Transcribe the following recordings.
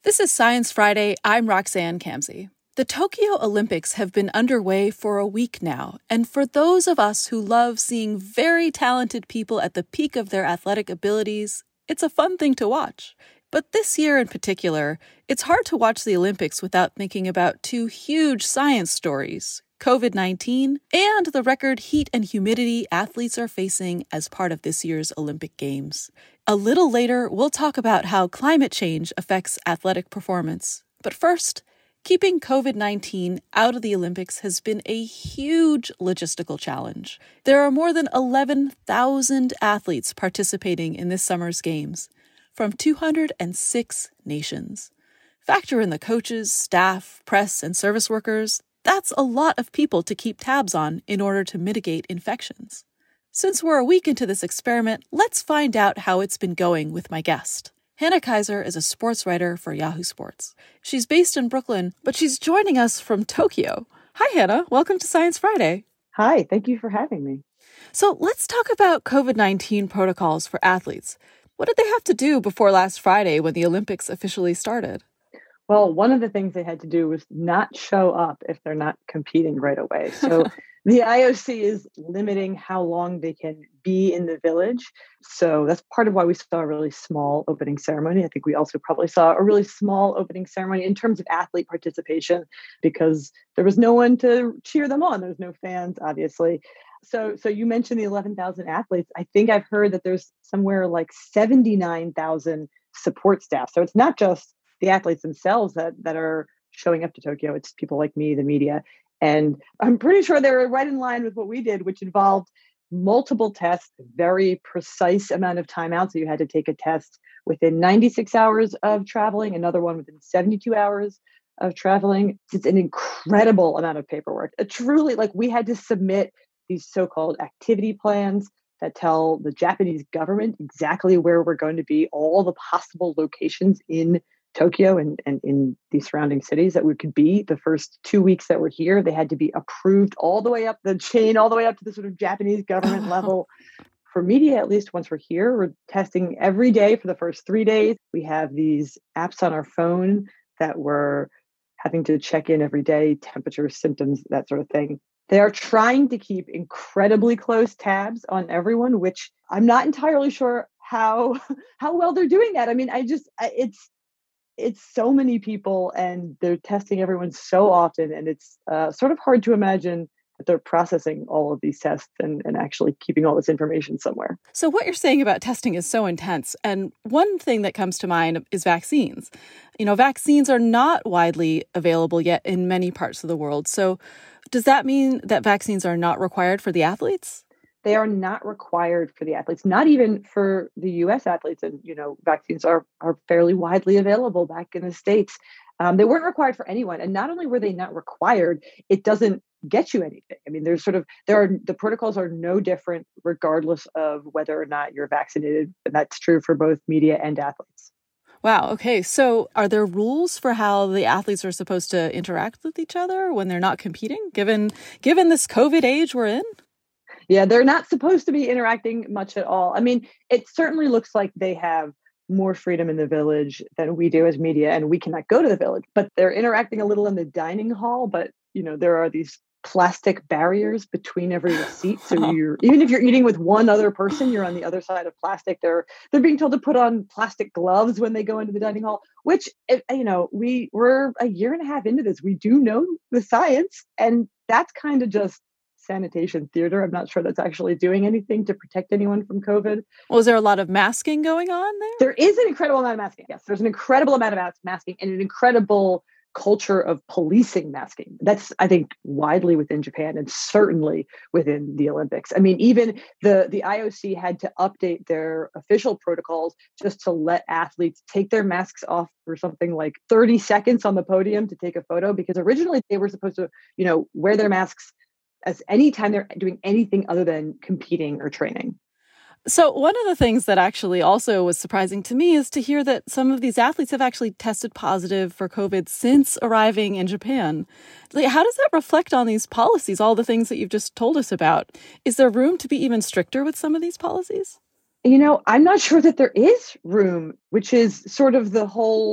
This is Science Friday. I'm Roxanne Kamsey. The Tokyo Olympics have been underway for a week now, and for those of us who love seeing very talented people at the peak of their athletic abilities, it's a fun thing to watch. But this year in particular, it's hard to watch the Olympics without thinking about two huge science stories: COVID-19 and the record heat and humidity athletes are facing as part of this year's Olympic Games. A little later, we'll talk about how climate change affects athletic performance. But first, keeping COVID-19 out of the Olympics has been a huge logistical challenge. There are more than 11,000 athletes participating in this summer's games from 206 nations. Factor in the coaches, staff, press, and service workers. That's a lot of people to keep tabs on in order to mitigate infections. Since we're a week into this experiment, let's find out how it's been going with my guest. Hannah Kaiser is a sports writer for Yahoo Sports. She's based in Brooklyn, but she's joining us from Tokyo. Hi, Hannah. Welcome to Science Friday. Hi, thank you for having me. So let's talk about COVID-19 protocols for athletes. What did they have to do before last Friday when the Olympics officially started? Well, one of the things they had to do was not show up if they're not competing right away. So the IOC is limiting how long they can be in the village. So that's part of why we saw a really small opening ceremony. I think we also probably saw a really small opening ceremony in terms of athlete participation because there was no one to cheer them on. There was no fans, obviously. So you mentioned the 11,000 athletes. I think I've heard that there's somewhere like 79,000 support staff. So it's not just the athletes themselves that are showing up to Tokyo. It's people like me, the media. And I'm pretty sure they were right in line with what we did, which involved multiple tests, very precise amount of time out. So you had to take a test within 96 hours of traveling, another one within 72 hours of traveling. It's an incredible amount of paperwork. Truly, we had to submit these so-called activity plans that tell the Japanese government exactly where we're going to be, all the possible locations in Tokyo and in the surrounding cities that we could be. The first 2 weeks that we're here, they had to be approved all the way up the chain, all the way up to the sort of Japanese government level. For media, at least once we're here, we're testing every day for the first 3 days. We have these apps on our phone that we're having to check in every day, temperature, symptoms, that sort of thing. They are trying to keep incredibly close tabs on everyone, which I'm not entirely sure how well they're doing that. I mean, it's so many people and they're testing everyone so often. And it's sort of hard to imagine that they're processing all of these tests and actually keeping all this information somewhere. So what you're saying about testing is so intense. And one thing that comes to mind is vaccines. Vaccines are not widely available yet in many parts of the world. So does that mean that vaccines are not required for the athletes? They are not required for the athletes, not even for the U.S. athletes. And, vaccines are fairly widely available back in the States. They weren't required for anyone. And not only were they not required, it doesn't get you anything. I mean, the protocols are no different regardless of whether or not you're vaccinated. And that's true for both media and athletes. Wow. Okay. So are there rules for how the athletes are supposed to interact with each other when they're not competing, given this COVID age we're in? Yeah, they're not supposed to be interacting much at all. I mean, it certainly looks like they have more freedom in the village than we do as media, and we cannot go to the village. But they're interacting a little in the dining hall. But, there are these plastic barriers between every seat. So even if you're eating with one other person, you're on the other side of plastic. They're being told to put on plastic gloves when they go into the dining hall, which, we're a year and a half into this. We do know the science, and that's kind of just sanitation theater. I'm not sure that's actually doing anything to protect anyone from COVID. Well, is there a lot of masking going on there? There is an incredible amount of masking. Yes, there's an incredible amount of masking and an incredible culture of policing masking. That's, I think, widely within Japan and certainly within the Olympics. I mean, even the IOC had to update their official protocols just to let athletes take their masks off for something like 30 seconds on the podium to take a photo, because originally they were supposed to, wear their masks as anytime they're doing anything other than competing or training. So one of the things that actually also was surprising to me is to hear that some of these athletes have actually tested positive for COVID since arriving in Japan. How does that reflect on these policies, all the things that you've just told us about? Is there room to be even stricter with some of these policies? I'm not sure that there is room, which is sort of the whole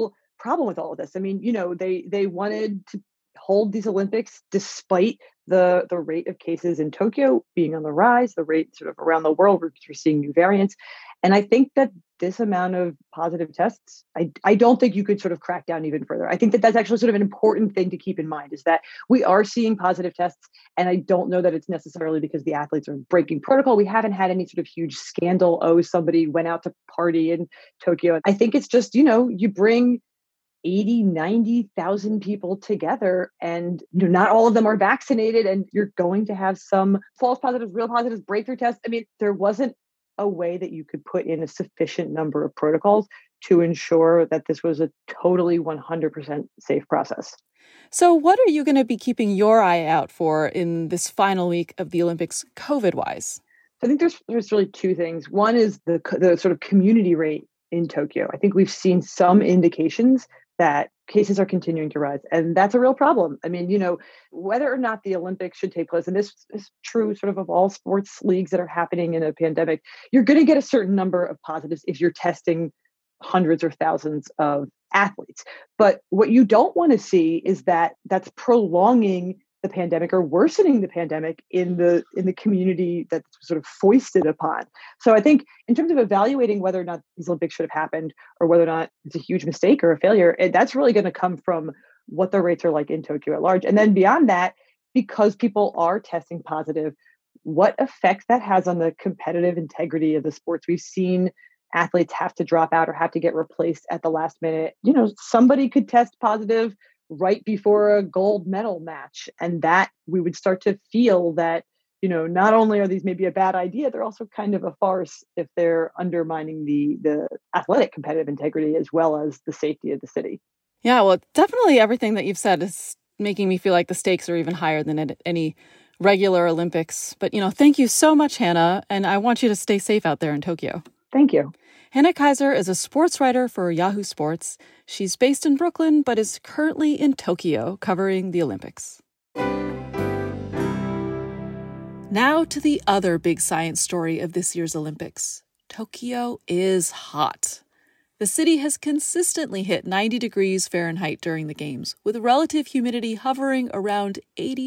problem with all of this. I mean, they wanted to hold these Olympics despite the rate of cases in Tokyo being on the rise, the rate sort of around the world, we're seeing new variants. And I think that this amount of positive tests, I don't think you could sort of crack down even further. I think that that's actually sort of an important thing to keep in mind, is that we are seeing positive tests. And I don't know that it's necessarily because the athletes are breaking protocol. We haven't had any sort of huge scandal. Oh, somebody went out to party in Tokyo. I think it's just, you bring 80, 90,000 people together and not all of them are vaccinated, and you're going to have some false positives, real positives, breakthrough tests. I mean, there wasn't a way that you could put in a sufficient number of protocols to ensure that this was a totally 100% safe process. So what are you going to be keeping your eye out for in this final week of the Olympics COVID-wise? I think there's really two things. One is the sort of community rate in Tokyo. I think we've seen some indications that cases are continuing to rise. And that's a real problem. I mean, whether or not the Olympics should take place, and this is true sort of all sports leagues that are happening in a pandemic, you're going to get a certain number of positives if you're testing hundreds or thousands of athletes. But what you don't want to see is that that's prolonging the pandemic or worsening the pandemic in the community that's sort of foisted upon. So I think in terms of evaluating whether or not these Olympics should have happened or whether or not it's a huge mistake or a failure, that's really going to come from what the rates are like in Tokyo at large. And then beyond that, because people are testing positive, what effect that has on the competitive integrity of the sports. We've seen athletes have to drop out or have to get replaced at the last minute. Somebody could test positive right before a gold medal match. And that we would start to feel that, not only are these maybe a bad idea, they're also kind of a farce if they're undermining the athletic competitive integrity as well as the safety of the city. Yeah, well, definitely everything that you've said is making me feel like the stakes are even higher than at any regular Olympics. But, thank you so much, Hannah. And I want you to stay safe out there in Tokyo. Thank you. Hannah Kaiser is a sports writer for Yahoo Sports. She's based in Brooklyn, but is currently in Tokyo covering the Olympics. Now to the other big science story of this year's Olympics. Tokyo is hot. The city has consistently hit 90 degrees Fahrenheit during the games, with relative humidity hovering around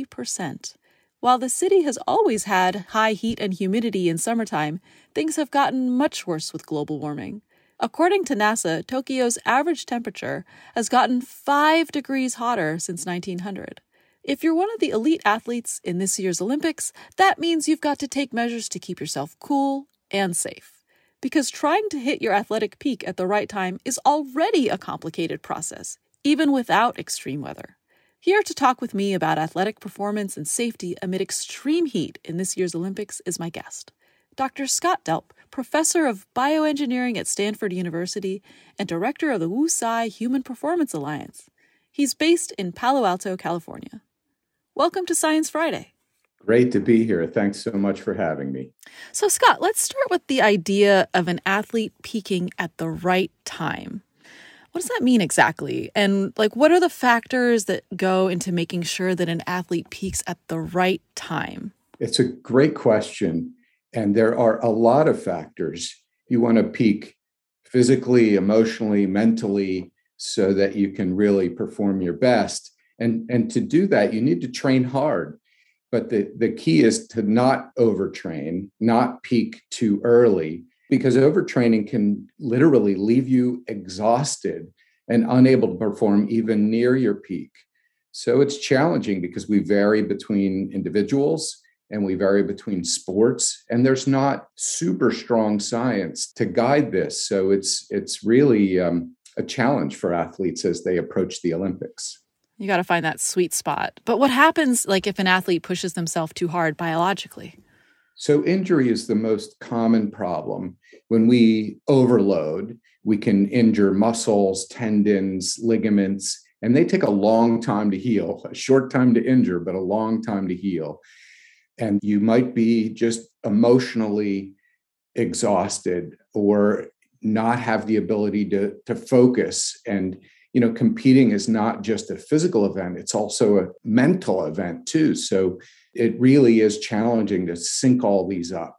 80%. While the city has always had high heat and humidity in summertime, things have gotten much worse with global warming. According to NASA, Tokyo's average temperature has gotten 5 degrees hotter since 1900. If you're one of the elite athletes in this year's Olympics, that means you've got to take measures to keep yourself cool and safe. Because trying to hit your athletic peak at the right time is already a complicated process, even without extreme weather. Here to talk with me about athletic performance and safety amid extreme heat in this year's Olympics is my guest, Dr. Scott Delp, professor of bioengineering at Stanford University and director of the WuSci Human Performance Alliance. He's based in Palo Alto, California. Welcome to Science Friday. Great to be here. Thanks so much for having me. So, Scott, let's start with the idea of an athlete peaking at the right time. What does that mean exactly? And what are the factors that go into making sure that an athlete peaks at the right time? It's a great question. And there are a lot of factors. You want to peak physically, emotionally, mentally, so that you can really perform your best. And to do that, you need to train hard. But the key is to not overtrain, not peak too early, because overtraining can literally leave you exhausted and unable to perform even near your peak. So it's challenging because we vary between individuals and we vary between sports, and there's not super strong science to guide this. So it's really a challenge for athletes as they approach the Olympics. You got to find that sweet spot. But what happens if an athlete pushes themselves too hard biologically? So injury is the most common problem. When we overload, we can injure muscles, tendons, ligaments, and they take a long time to heal, a short time to injure, but a long time to heal. And you might be just emotionally exhausted or not have the ability to focus. And, competing is not just a physical event, it's also a mental event too. So it really is challenging to sync all these up.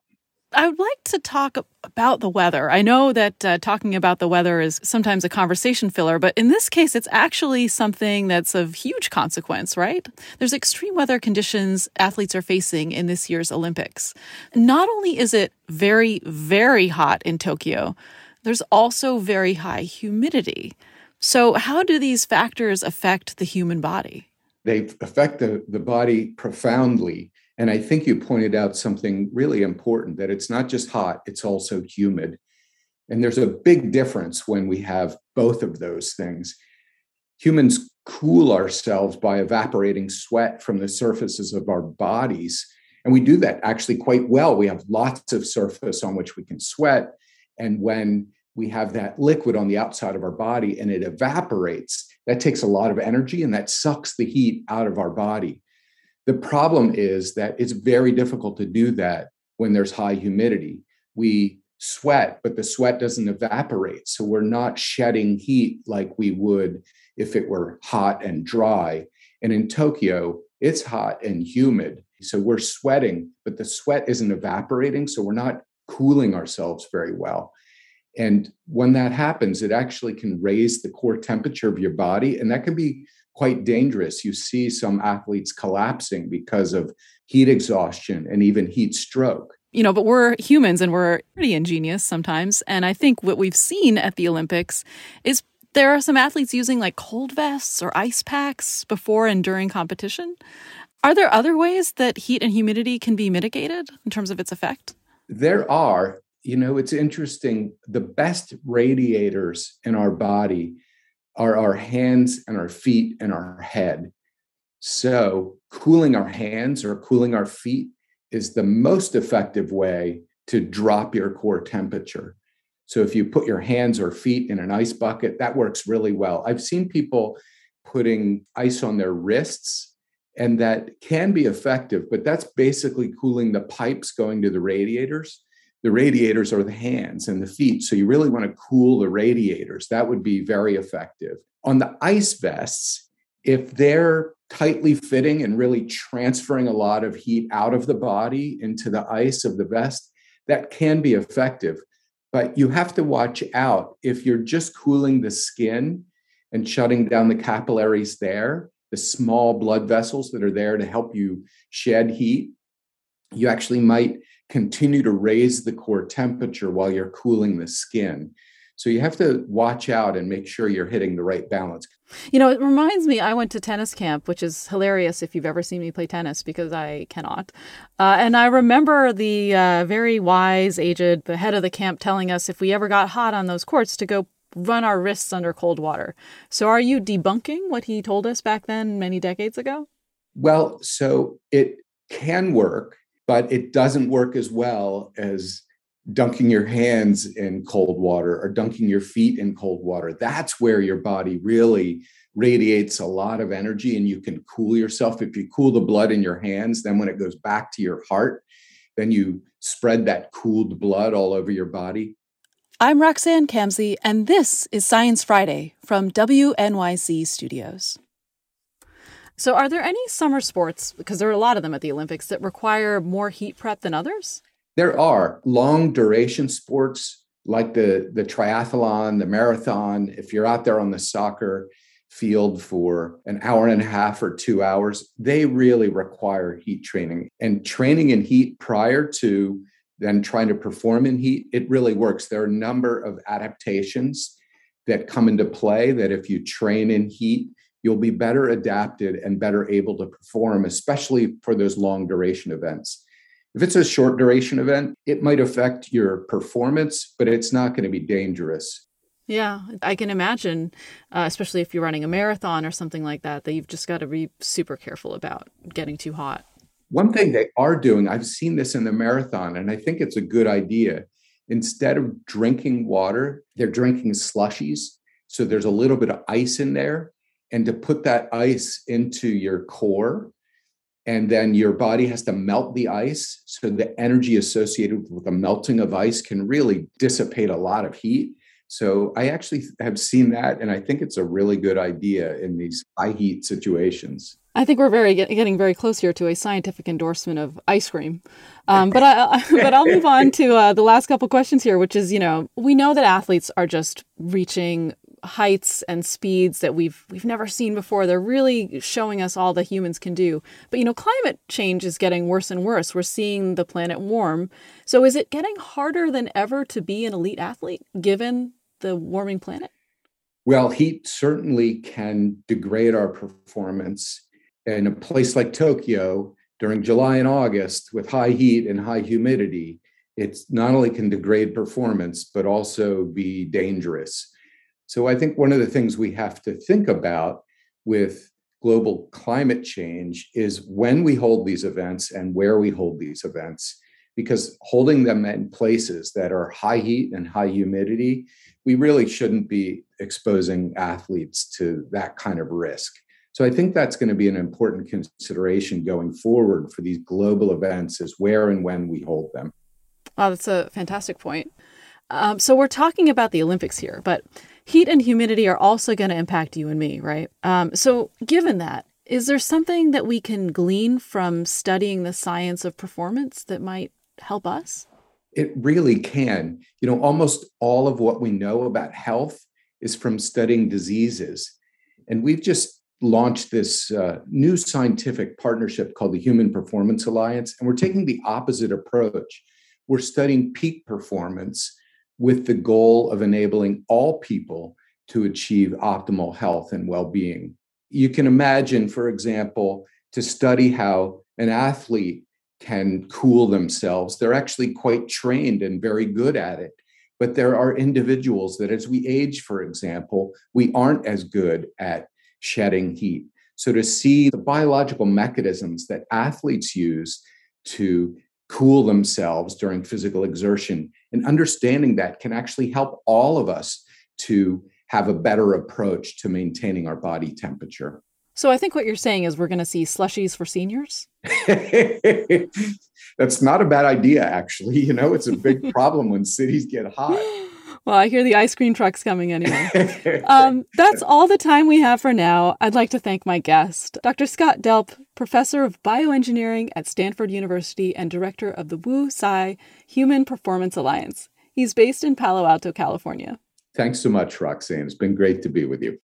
I would like to talk about the weather. I know that talking about the weather is sometimes a conversation filler, but in this case, it's actually something that's of huge consequence, right? There's extreme weather conditions athletes are facing in this year's Olympics. Not only is it very, very hot in Tokyo, there's also very high humidity. So how do these factors affect the human body? They affect the body profoundly. And I think you pointed out something really important, that it's not just hot, it's also humid. And there's a big difference when we have both of those things. Humans cool ourselves by evaporating sweat from the surfaces of our bodies. And we do that actually quite well. We have lots of surface on which we can sweat. And when we have that liquid on the outside of our body and it evaporates, that takes a lot of energy and that sucks the heat out of our body. The problem is that it's very difficult to do that when there's high humidity. We sweat, but the sweat doesn't evaporate. So we're not shedding heat like we would if it were hot and dry. And in Tokyo, it's hot and humid. So we're sweating, but the sweat isn't evaporating. So we're not cooling ourselves very well. And when that happens, it actually can raise the core temperature of your body. And that can be quite dangerous. You see some athletes collapsing because of heat exhaustion and even heat stroke. But we're humans and we're pretty ingenious sometimes. And I think what we've seen at the Olympics is there are some athletes using like cold vests or ice packs before and during competition. Are there other ways that heat and humidity can be mitigated in terms of its effect? There are. It's interesting. The best radiators in our body are our hands and our feet and our head. So cooling our hands or cooling our feet is the most effective way to drop your core temperature. So if you put your hands or feet in an ice bucket, that works really well. I've seen people putting ice on their wrists, and that can be effective, but that's basically cooling the pipes going to the radiators. The radiators are the hands and the feet. So you really want to cool the radiators. That would be very effective. On the ice vests, if they're tightly fitting and really transferring a lot of heat out of the body into the ice of the vest, that can be effective. But you have to watch out. If you're just cooling the skin and shutting down the capillaries there, the small blood vessels that are there to help you shed heat, you actually might continue to raise the core temperature while you're cooling the skin. So you have to watch out and make sure you're hitting the right balance. It reminds me, I went to tennis camp, which is hilarious if you've ever seen me play tennis, because I cannot. And I remember the very wise, aged, the head of the camp telling us if we ever got hot on those courts to go run our wrists under cold water. So are you debunking what he told us back then many decades ago? Well, so it can work, but it doesn't work as well as dunking your hands in cold water or dunking your feet in cold water. That's where your body really radiates a lot of energy and you can cool yourself. If you cool the blood in your hands, then when it goes back to your heart, then you spread that cooled blood all over your body. I'm Roxanne Kamsey, and this is Science Friday from WNYC Studios. So are there any summer sports, because there are a lot of them at the Olympics, that require more heat prep than others? There are long duration sports like the triathlon, the marathon. If you're out there on the soccer field for an hour and a half or 2 hours, they really require heat training. And training in heat prior to then trying to perform in heat, it really works. There are a number of adaptations that come into play that if you train in heat, you'll be better adapted and better able to perform, especially for those long duration events. If it's a short duration event, it might affect your performance, but it's not going to be dangerous. Yeah, I can imagine, especially if you're running a marathon or something like that, that you've just got to be super careful about getting too hot. One thing they are doing, I've seen this in the marathon, and I think it's a good idea. Instead of drinking water, they're drinking slushies. So there's a little bit of ice in there. And to put that ice into your core, and then your body has to melt the ice. So the energy associated with the melting of ice can really dissipate a lot of heat. So I actually have seen that, and I think it's a really good idea in these high heat situations. I think we're getting very close here to a scientific endorsement of ice cream. But I'll move on to the last couple questions here, which is, we know that athletes are just reaching heights and speeds that we've never seen before. They're really showing us all that humans can do. But, climate change is getting worse and worse. We're seeing the planet warm. So is it getting harder than ever to be an elite athlete, given the warming planet? Well, heat certainly can degrade our performance. In a place like Tokyo, during July and August, with high heat and high humidity, it's not only can degrade performance, but also be dangerous. So I think one of the things we have to think about with global climate change is when we hold these events and where we hold these events, because holding them in places that are high heat and high humidity, we really shouldn't be exposing athletes to that kind of risk. So I think that's going to be an important consideration going forward for these global events, is where and when we hold them. Oh, that's a fantastic point. So we're talking about the Olympics here, but heat and humidity are also going to impact you and me, right? So given that, is there something that we can glean from studying the science of performance that might help us? It really can. Almost all of what we know about health is from studying diseases. And we've just launched this new scientific partnership called the Human Performance Alliance. And we're taking the opposite approach. We're studying peak performance with the goal of enabling all people to achieve optimal health and well-being. You can imagine, for example, to study how an athlete can cool themselves. They're actually quite trained and very good at it. But there are individuals that as we age, for example, we aren't as good at shedding heat. So to see the biological mechanisms that athletes use to cool themselves during physical exertion, and understanding that can actually help all of us to have a better approach to maintaining our body temperature. So I think what you're saying is we're going to see slushies for seniors? That's not a bad idea, actually. It's a big problem when cities get hot. Well, I hear the ice cream truck's coming anyway. That's all the time we have for now. I'd like to thank my guest, Dr. Scott Delp, professor of bioengineering at Stanford University and director of the Wu-Tsai Human Performance Alliance. He's based in Palo Alto, California. Thanks so much, Roxanne. It's been great to be with you.